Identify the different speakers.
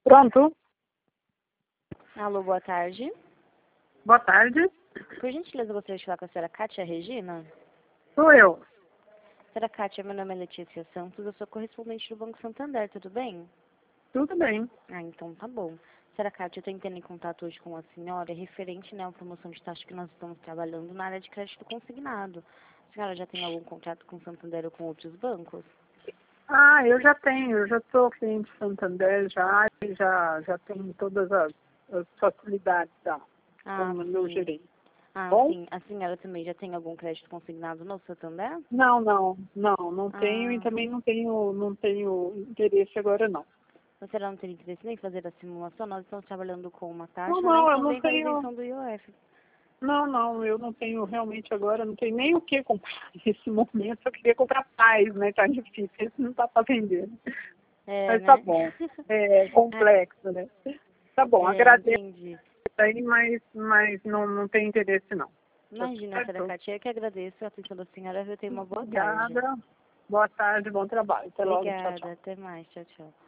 Speaker 1: Pronto.
Speaker 2: Alô, boa tarde.
Speaker 1: Boa tarde.
Speaker 2: Por gentileza, eu gostaria de falar com a senhora Kátia Regina.
Speaker 1: Sou eu.
Speaker 2: Senhora Kátia, meu nome é Letícia Santos, eu sou correspondente do Banco Santander, tudo bem?
Speaker 1: Tudo bem.
Speaker 2: Ah, então tá bom. Senhora Kátia, eu estou entrando em contato hoje com a senhora referente, né, a uma promoção de taxa que nós estamos trabalhando na área de crédito consignado. A senhora já tem algum contrato com o Santander ou com outros bancos?
Speaker 1: Eu já tenho. Eu já sou cliente Santander, já tenho todas as facilidades como meu
Speaker 2: Sim.
Speaker 1: gerente.
Speaker 2: Ah,
Speaker 1: Bom?
Speaker 2: sim. A senhora também já tem algum crédito consignado no Santander?
Speaker 1: Não tenho e
Speaker 2: Ah,
Speaker 1: também não tenho interesse agora não.
Speaker 2: a senhora não tem interesse nem em fazer a simulação? Nós estamos trabalhando com uma
Speaker 1: Não,
Speaker 2: taxa, né, e
Speaker 1: não, eu não
Speaker 2: também com a
Speaker 1: tenho.
Speaker 2: isenção do IOF.
Speaker 1: Não, eu não tenho realmente agora, não tenho nem o que comprar nesse momento. Eu queria comprar paz, né? Tá difícil, isso não tá para vender.
Speaker 2: É,
Speaker 1: Mas tá
Speaker 2: né?
Speaker 1: bom. É
Speaker 2: Ah,
Speaker 1: complexo, né? Tá bom, agradeço
Speaker 2: entendi.
Speaker 1: aí, mas não tem interesse não. Tá
Speaker 2: Imagina, senhora
Speaker 1: certo?
Speaker 2: Katia, eu que agradeço a atenção da senhora. Eu tenho uma boa tarde.
Speaker 1: Obrigada. Boa tarde, bom trabalho. Até logo. Tchau, tchau.
Speaker 2: Obrigada, até mais. Tchau, tchau.